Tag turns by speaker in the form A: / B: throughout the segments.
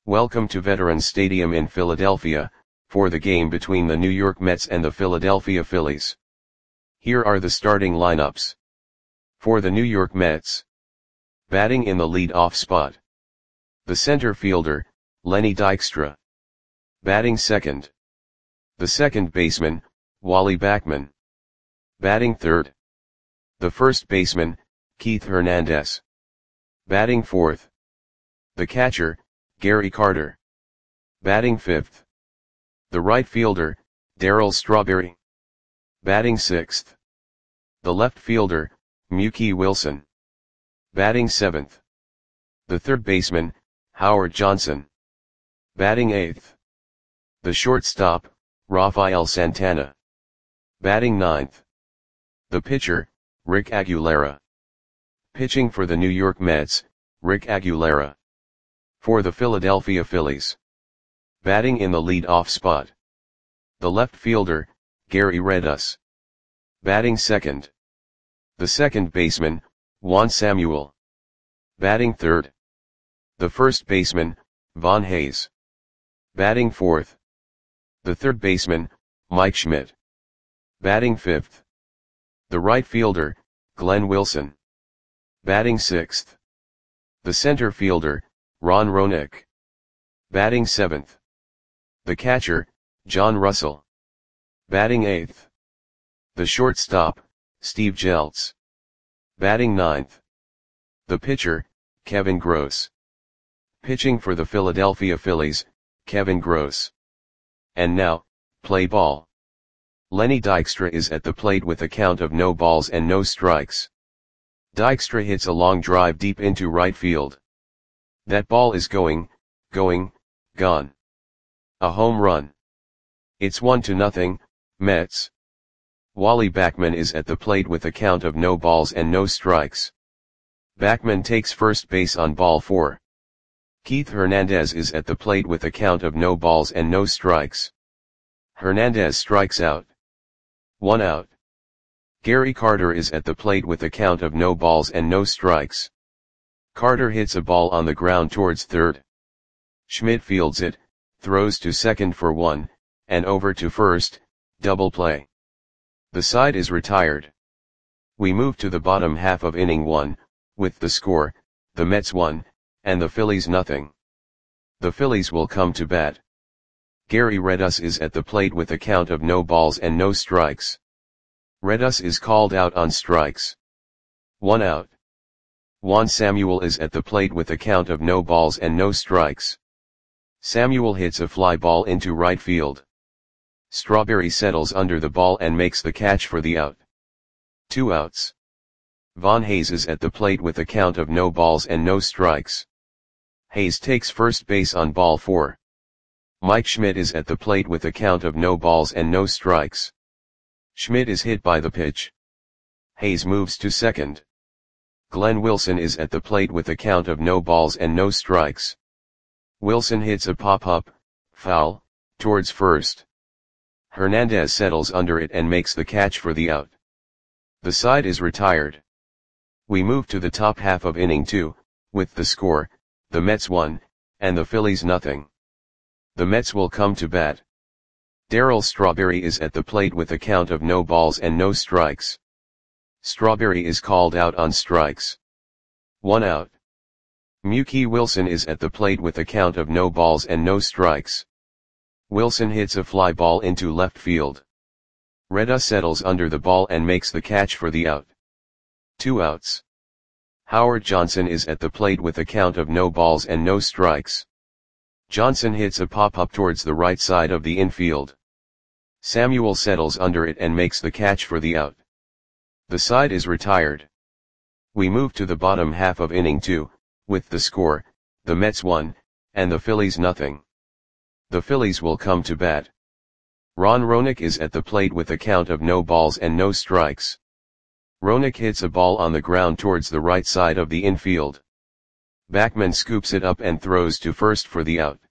A: Welcome to Veterans Stadium in Philadelphia, for the game between the New York Mets and the Philadelphia Phillies. Here are the starting lineups. For the New York Mets. Batting in the lead-off spot. The center fielder, Lenny Dykstra. Batting second. The second baseman, Wally Backman. Batting third. The first baseman, Keith Hernandez. Batting fourth. The catcher, Gary Carter. Batting fifth. The right fielder, Darryl Strawberry. Batting sixth. The left fielder, Mookie Wilson. Batting seventh. The third baseman, Howard Johnson. Batting eighth. The shortstop, Rafael Santana. Batting ninth. The pitcher, Rick Aguilera. Pitching for the New York Mets, Rick Aguilera. For the Philadelphia Phillies. Batting in the lead-off spot. The left fielder, Gary Redus. Batting second. The second baseman, Juan Samuel. Batting third. The first baseman, Von Hayes. Batting fourth. The third baseman, Mike Schmidt. Batting fifth. The right fielder, Glenn Wilson. Batting sixth. The center fielder, Ron Roenick. Batting seventh. The catcher, John Russell. Batting eighth. The shortstop, Steve Jeltz. Batting ninth. The pitcher, Kevin Gross. Pitching for the Philadelphia Phillies, Kevin Gross. And now, play ball. Lenny Dykstra is at the plate with a count of no balls and no strikes. Dykstra hits a long drive deep into right field. That ball is gone. A home run. It's 1-0, Mets. Wally Backman is at the plate with a count of no balls and no strikes. Backman takes first base on ball 4. Keith Hernandez is at the plate with a count of no balls and no strikes. Hernandez strikes out. 1 out. Gary Carter is at the plate with a count of no balls and no strikes. Carter hits a ball on the ground towards third. Schmidt fields it, throws to second for 1, and over to first, double play. The side is retired. We move to the bottom half of inning 1, with the score, the Mets 1, and the Phillies 0. The Phillies will come to bat. Gary Redus is at the plate with a count of no balls and no strikes. Redus is called out on strikes. 1 out. Juan Samuel is at the plate with a count of no balls and no strikes. Samuel hits a fly ball into right field. Strawberry settles under the ball and makes the catch for the out. 2 outs. Von Hayes is at the plate with a count of no balls and no strikes. Hayes takes first base on ball 4. Mike Schmidt is at the plate with a count of no balls and no strikes. Schmidt is hit by the pitch. Hayes moves to second. Glenn Wilson is at the plate with a count of no balls and no strikes. Wilson hits a pop-up, foul, towards first. Hernandez settles under it and makes the catch for the out. The side is retired. We move to the top half of inning 2, with the score, the Mets 1, and the Phillies 0. The Mets will come to bat. Darryl Strawberry is at the plate with a count of no balls and no strikes. Strawberry is called out on strikes. 1 out. Mookie Wilson is at the plate with a count of no balls and no strikes. Wilson hits a fly ball into left field. Redus settles under the ball and makes the catch for the out. 2 outs. Howard Johnson is at the plate with a count of no balls and no strikes. Johnson hits a pop-up towards the right side of the infield. Samuel settles under it and makes the catch for the out. The side is retired. We move to the bottom half of inning 2, with the score, the Mets 1, and the Phillies 0. The Phillies will come to bat. Ron Roenick is at the plate with a count of no balls and no strikes. Roenick hits a ball on the ground towards the right side of the infield. Backman scoops it up and throws to first for the out.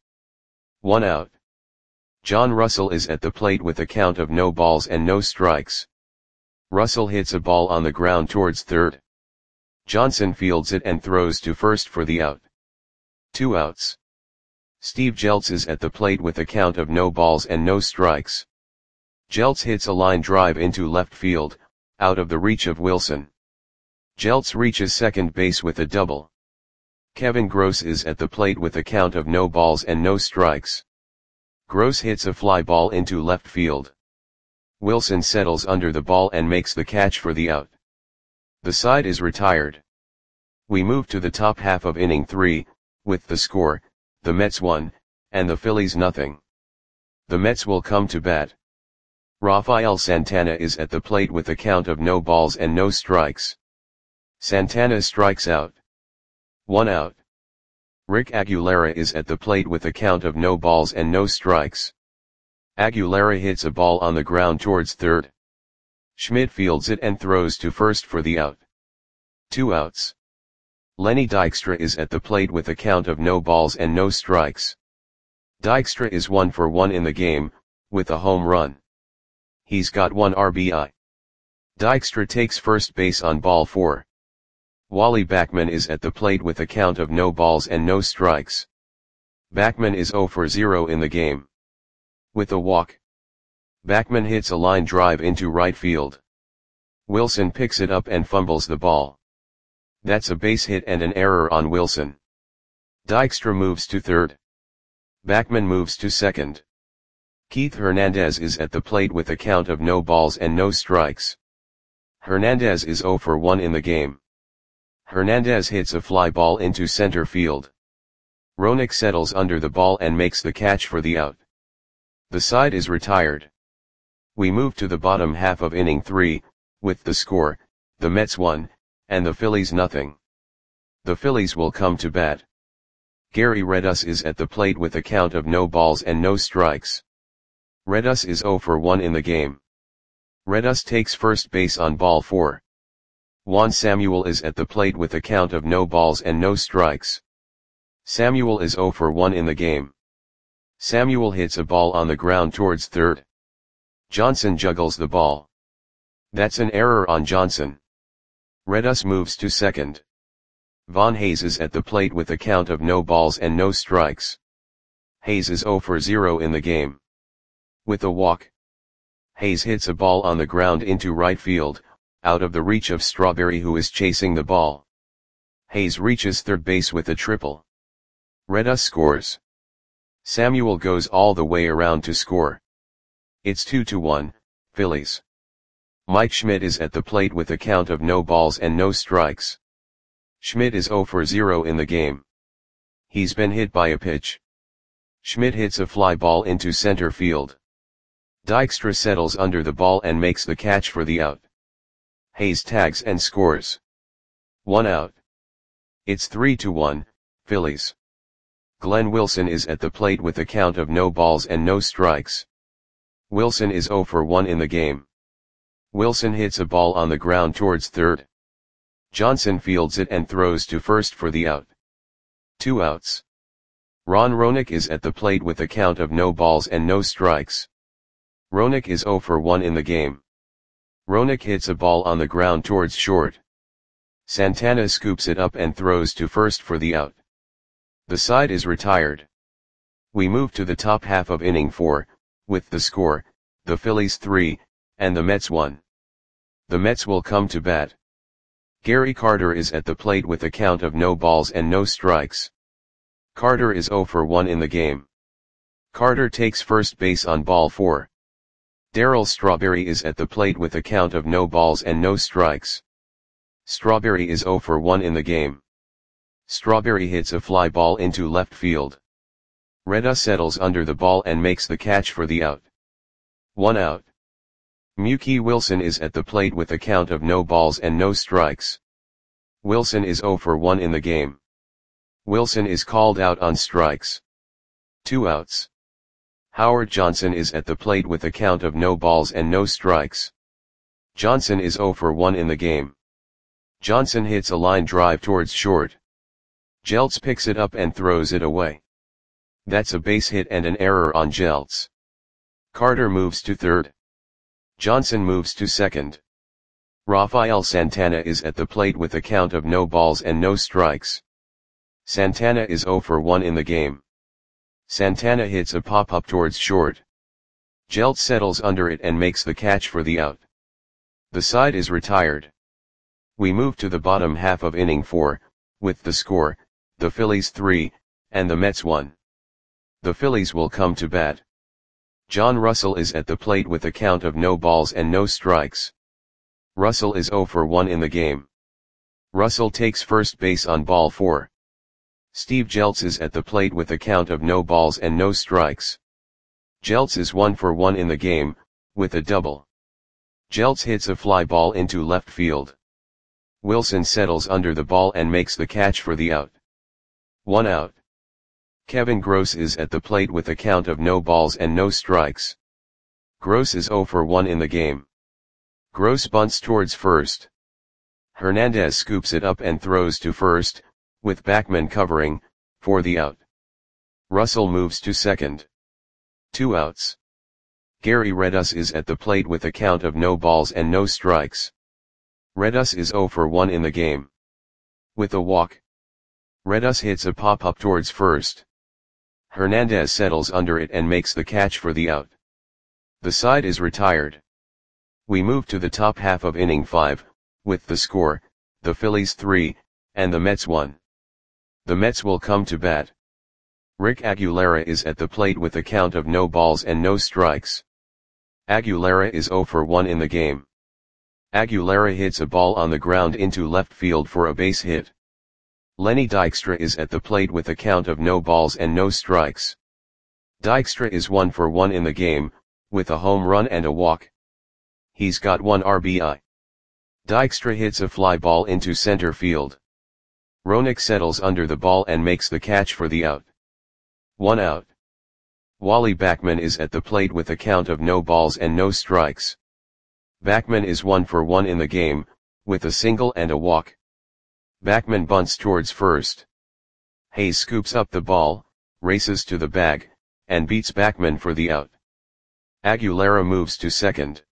A: 1 out. John Russell is at the plate with a count of no balls and no strikes. Russell hits a ball on the ground towards third. Johnson fields it and throws to first for the out. 2 outs. Steve Jeltz is at the plate with a count of no balls and no strikes. Jeltz hits a line drive into left field, out of the reach of Wilson. Jeltz reaches second base with a double. Kevin Gross is at the plate with a count of no balls and no strikes. Gross hits a fly ball into left field. Wilson settles under the ball and makes the catch for the out. The side is retired. We move to the top half of inning 3, with the score, the Mets 1, and the Phillies nothing. The Mets will come to bat. Rafael Santana is at the plate with a count of no balls and no strikes. Santana strikes out. 1 out. Rick Aguilera is at the plate with a count of no balls and no strikes. Aguilera hits a ball on the ground towards third. Schmidt fields it and throws to first for the out. 2 outs. Lenny Dykstra is at the plate with a count of no balls and no strikes. Dykstra is 1 for 1 in the game, with a home run. He's got 1 RBI. Dykstra takes first base on ball 4. Wally Backman is at the plate with a count of no balls and no strikes. Backman is 0 for 0 in the game. With a walk. Backman hits a line drive into right field. Wilson picks it up and fumbles the ball. That's a base hit and an error on Wilson. Dykstra moves to third. Backman moves to second. Keith Hernandez is at the plate with a count of no balls and no strikes. Hernandez is 0 for 1 in the game. Hernandez hits a fly ball into center field. Roenick settles under the ball and makes the catch for the out. The side is retired. We move to the bottom half of inning 3, with the score, the Mets 1, and the Phillies nothing. The Phillies will come to bat. Gary Redus is at the plate with a count of no balls and no strikes. Redus is 0 for 1 in the game. Redus takes first base on ball 4. Juan Samuel is at the plate with a count of no balls and no strikes. Samuel is 0 for 1 in the game. Samuel hits a ball on the ground towards third. Johnson juggles the ball. That's an error on Johnson. Redus moves to second. Von Hayes is at the plate with a count of no balls and no strikes. Hayes is 0 for 0 in the game. With a walk. Hayes hits a ball on the ground into right field, out of the reach of Strawberry, who is chasing the ball. Hayes reaches third base with a triple. Redus scores. Samuel goes all the way around to score. It's 2-1, Phillies. Mike Schmidt is at the plate with a count of no balls and no strikes. Schmidt is 0 for 0 in the game. He's been hit by a pitch. Schmidt hits a fly ball into center field. Dykstra settles under the ball and makes the catch for the out. Hayes tags and scores. 1 out. It's 3-1, Phillies. Glenn Wilson is at the plate with a count of no balls and no strikes. Wilson is 0 for 1 in the game. Wilson hits a ball on the ground towards third. Johnson fields it and throws to first for the out. 2 outs. Ron Roenick is at the plate with a count of no balls and no strikes. Roenick is 0 for 1 in the game. Roenick hits a ball on the ground towards short. Santana scoops it up and throws to first for the out. The side is retired. We move to the top half of inning 4, with the score, the Phillies 3, and the Mets 1. The Mets will come to bat. Gary Carter is at the plate with a count of no balls and no strikes. Carter is 0 for 1 in the game. Carter takes first base on ball 4. Darryl Strawberry is at the plate with a count of no balls and no strikes. Strawberry is 0 for 1 in the game. Strawberry hits a fly ball into left field. Redus settles under the ball and makes the catch for the out. 1 out. Mookie Wilson is at the plate with a count of no balls and no strikes. Wilson is 0 for 1 in the game. Wilson is called out on strikes. 2 outs. Howard Johnson is at the plate with a count of no balls and no strikes. Johnson is 0 for 1 in the game. Johnson hits a line drive towards short. Jeltz picks it up and throws it away. That's a base hit and an error on Jeltz. Carter moves to third. Johnson moves to second. Rafael Santana is at the plate with a count of no balls and no strikes. Santana is 0 for 1 in the game. Santana hits a pop-up towards short. Jeltz settles under it and makes the catch for the out. The side is retired. We move to the bottom half of inning 4, with the score, the Phillies 3, and the Mets 1. The Phillies will come to bat. John Russell is at the plate with a count of no balls and no strikes. Russell is 0 for 1 in the game. Russell takes first base on ball 4. Steve Jeltz is at the plate with a count of no balls and no strikes. Jeltz is 1 for 1 in the game, with a double. Jeltz hits a fly ball into left field. Wilson settles under the ball and makes the catch for the out. 1 out. Kevin Gross is at the plate with a count of no balls and no strikes. Gross is 0 for 1 in the game. Gross bunts towards first. Hernandez scoops it up and throws to first, with Backman covering, for the out. Russell moves to second. 2 outs. Gary Redus is at the plate with a count of no balls and no strikes. Redus is 0 for 1 in the game. With a walk. Redus hits a pop-up towards first. Hernandez settles under it and makes the catch for the out. The side is retired. We move to the top half of inning 5, with the score, the Phillies 3, and the Mets 1. The Mets will come to bat. Rick Aguilera is at the plate with a count of no balls and no strikes. Aguilera is 0 for 1 in the game. Aguilera hits a ball on the ground into left field for a base hit. Lenny Dykstra is at the plate with a count of no balls and no strikes. Dykstra is 1 for 1 in the game, with a home run and a walk. He's got 1 RBI. Dykstra hits a fly ball into center field. Roenick settles under the ball and makes the catch for the out. 1 out. Wally Backman is at the plate with a count of no balls and no strikes. Backman is 1 for 1 in the game, with a single and a walk. Backman bunts towards first. Hayes scoops up the ball, races to the bag, and beats Backman for the out. Aguilera moves to second.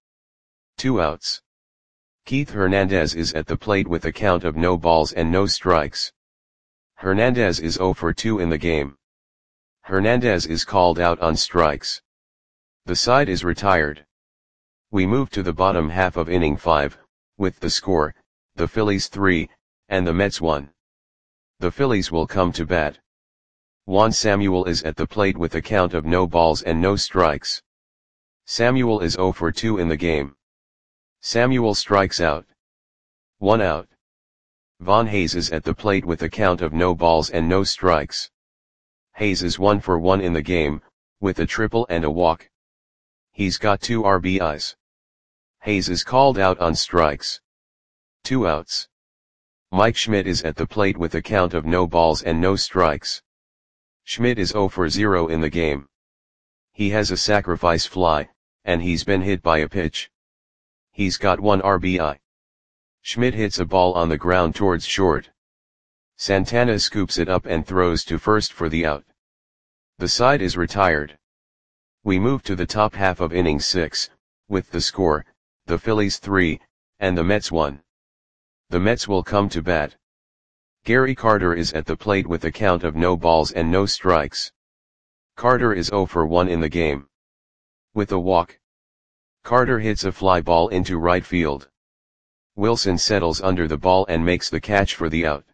A: 2 outs. Keith Hernandez is at the plate with a count of no balls and no strikes. Hernandez is 0 for 2 in the game. Hernandez is called out on strikes. The side is retired. We move to the bottom half of inning 5, with the score, the Phillies 3, and the Mets 1. The Phillies will come to bat. Juan Samuel is at the plate with a count of no balls and no strikes. Samuel is 0 for 2 in the game. Samuel strikes out. 1 out. Von Hayes is at the plate with a count of no balls and no strikes. Hayes is 1 for 1 in the game, with a triple and a walk. He's got 2 RBIs. Hayes is called out on strikes. 2 outs. Mike Schmidt is at the plate with a count of no balls and no strikes. Schmidt is 0 for 0 in the game. He has a sacrifice fly, and he's been hit by a pitch. He's got 1 RBI. Schmidt hits a ball on the ground towards short. Santana scoops it up and throws to first for the out. The side is retired. We move to the top half of inning 6, with the score, the Phillies 3, and the Mets 1. The Mets will come to bat. Gary Carter is at the plate with a count of no balls and no strikes. Carter is 0 for 1 in the game. With a walk. Carter hits a fly ball into right field. Wilson settles under the ball and makes the catch for the out.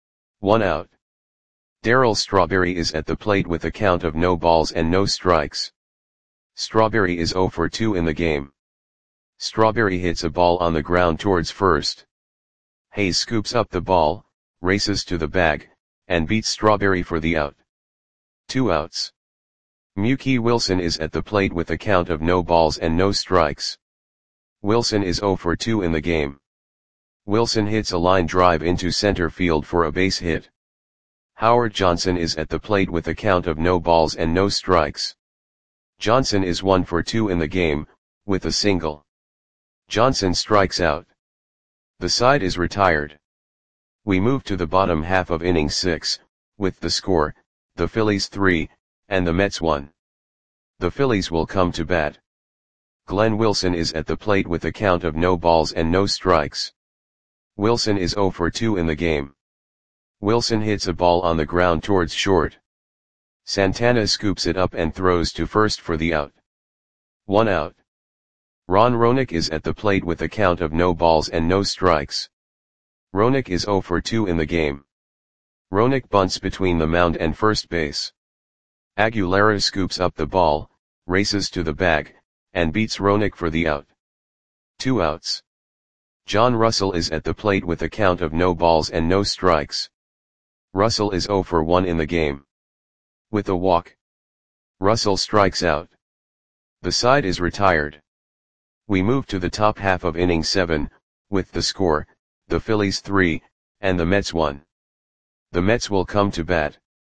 A: 1 out. Darryl Strawberry is at the plate with a count of no balls and no strikes. Strawberry is 0 for 2 in the game. Strawberry hits a ball on the ground towards first. Hayes scoops up the ball, races to the bag, and beats Strawberry for the out. 2 outs. Mookie Wilson is at the plate with a count of no balls and no strikes. Wilson is 0 for 2 in the game. Wilson hits a line drive into center field for a base hit. Howard Johnson is at the plate with a count of no balls and no strikes. Johnson is 1 for 2 in the game, with a single. Johnson strikes out. The side is retired. We move to the bottom half of inning 6, with the score, the Phillies 3, and the Mets 1. The Phillies will come to bat. Glenn Wilson is at the plate with a count of no balls and no strikes. Wilson is 0 for 2 in the game. Wilson hits a ball on the ground towards short. Santana scoops it up and throws to first for the out. 1 out. Ron Roenick is at the plate with a count of no balls and no strikes. Roenick is 0 for 2 in the game. Roenick bunts between the mound and first base. Aguilera scoops up the ball, races to the bag, and beats Roenick for the out. 2 outs. John Russell is at the plate with a count of no balls and no strikes. Russell is 0 for 1 in the game. With a walk, Russell strikes out. The side is retired. We move to the top half of inning 7, with the score, the Phillies 3, and the Mets 1. The Mets will come to bat.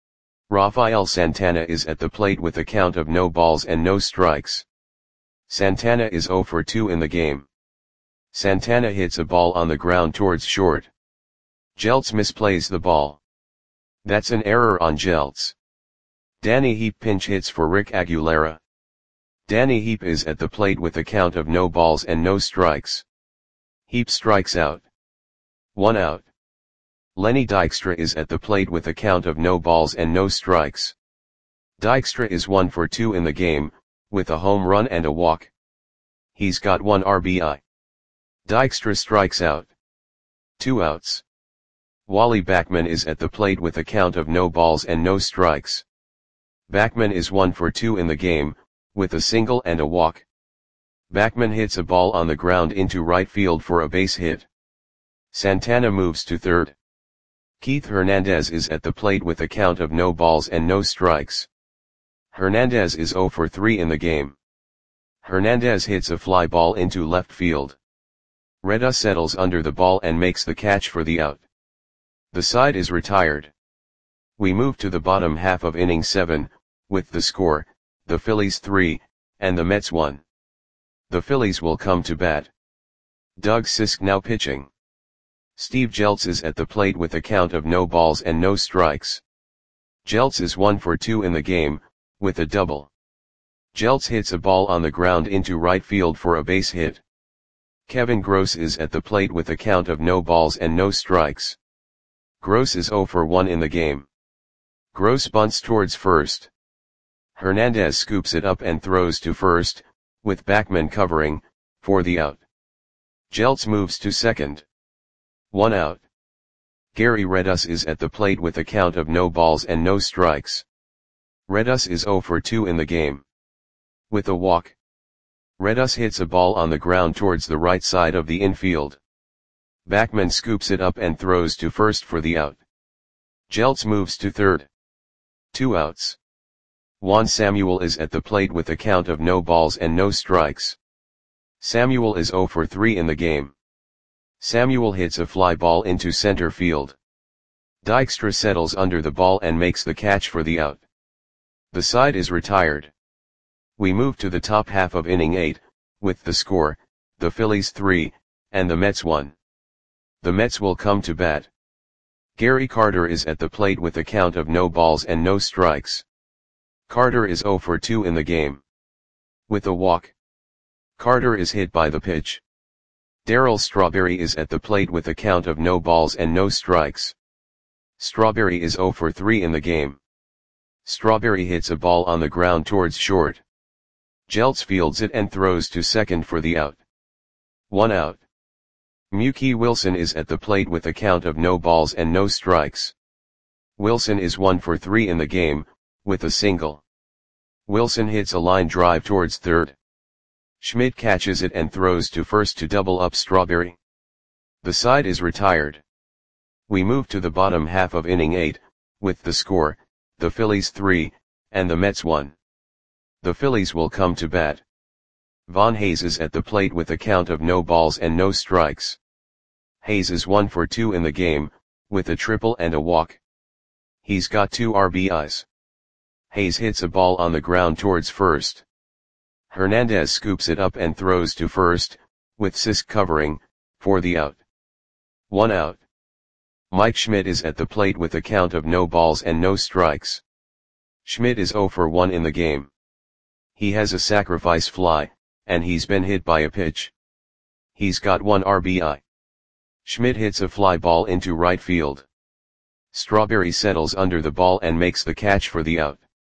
A: Rafael Santana is at the plate with a count of no balls and no strikes. Santana is 0 for 2 in the game. Santana hits a ball on the ground towards short. Jeltz misplays the ball. That's an error on Jeltz. Danny Heap pinch hits for Rick Aguilera. Danny Heap is at the plate with a count of no balls and no strikes. Heap strikes out. 1 out. Lenny Dykstra is at the plate with a count of no balls and no strikes. Dykstra is 1 for 2 in the game, with a home run and a walk. He's got 1 RBI. Dykstra strikes out. 2 outs. Wally Backman is at the plate with a count of no balls and no strikes. Backman is 1 for 2 in the game, with a single and a walk. Backman hits a ball on the ground into right field for a base hit. Santana moves to third. Keith Hernandez is at the plate with a count of no balls and no strikes. Hernandez is 0 for 3 in the game. Hernandez hits a fly ball into left field. Reda settles under the ball and makes the catch for the out. The side is retired. We move to the bottom half of inning 7, with the score, the Phillies 3, and the Mets 1. The Phillies will come to bat. Doug Sisk now pitching. Steve Jeltz is at the plate with a count of no balls and no strikes. Jeltz is 1 for 2 in the game, with a double. Jeltz hits a ball on the ground into right field for a base hit. Kevin Gross is at the plate with a count of no balls and no strikes. Gross is 0 for 1 in the game. Gross bunts towards first. Hernandez scoops it up and throws to first, with Backman covering, for the out. Jeltz moves to second. 1 out. Gary Redus is at the plate with a count of no balls and no strikes. Redus is 0 for 2 in the game. With a walk, Redus hits a ball on the ground towards the right side of the infield. Backman scoops it up and throws to first for the out. Jeltz moves to third. 2 outs. Juan Samuel is at the plate with a count of no balls and no strikes. Samuel is 0 for 3 in the game. Samuel hits a fly ball into center field. Dykstra settles under the ball and makes the catch for the out. The side is retired. We move to the top half of inning 8, with the score, the Phillies 3, and the Mets 1. The Mets will come to bat. Gary Carter is at the plate with a count of no balls and no strikes. Carter is 0 for 2 in the game. With a walk, Carter is hit by the pitch. Darryl Strawberry is at the plate with a count of no balls and no strikes. Strawberry is 0 for 3 in the game. Strawberry hits a ball on the ground towards short. Jeltz fields it and throws to second for the out. 1 out. Mookie Wilson is at the plate with a count of no balls and no strikes. Wilson is 1 for 3 in the game, with a single. Wilson hits a line drive towards third. Schmidt catches it and throws to first to double up Strawberry. The side is retired. We move to the bottom half of inning 8, with the score, the Phillies 3, and the Mets 1. The Phillies will come to bat. Von Hayes is at the plate with a count of no balls and no strikes. Hayes is 1 for 2 in the game, with a triple and a walk. He's got 2 RBIs. Hayes hits a ball on the ground towards first. Hernandez scoops it up and throws to first, with Sisk covering, for the out. 1 out. Mike Schmidt is at the plate with a count of no balls and no strikes. Schmidt is 0 for 1 in the game. He has a sacrifice fly, and he's been hit by a pitch. He's got 1 RBI. Schmidt hits a fly ball into right field. Strawberry settles under the ball and makes the catch for the out.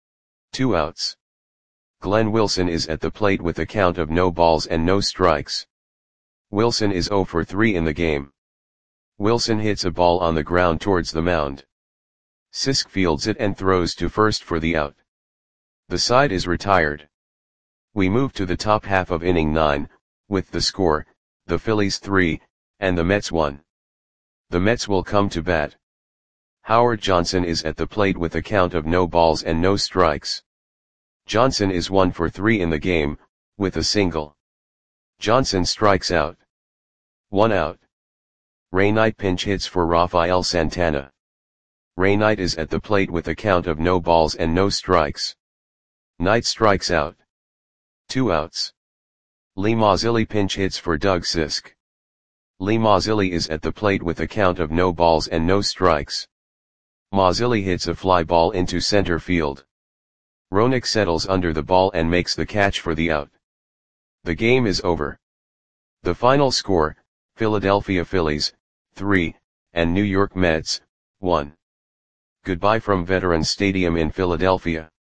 A: 2 outs. Glenn Wilson is at the plate with a count of no balls and no strikes. Wilson is 0 for 3 in the game. Wilson hits a ball on the ground towards the mound. Sisk fields it and throws to first for the out. The side is retired. We move to the top half of inning 9, with the score, the Phillies 3, and the Mets 1. The Mets will come to bat. Howard Johnson is at the plate with a count of no balls and no strikes. Johnson is 1 for 3 in the game, with a single. Johnson strikes out. 1 out. Ray Knight pinch hits for Rafael Santana. Ray Knight is at the plate with a count of no balls and no strikes. Knight strikes out. 2 outs. Lee Mazzilli pinch hits for Doug Sisk. Lee Mazzilli is at the plate with a count of no balls and no strikes. Mazzilli hits a fly ball into center field. Roenick settles under the ball and makes the catch for the out. The game is over. The final score, Philadelphia Phillies, 3, and New York Mets, 1. Goodbye from Veterans Stadium in Philadelphia.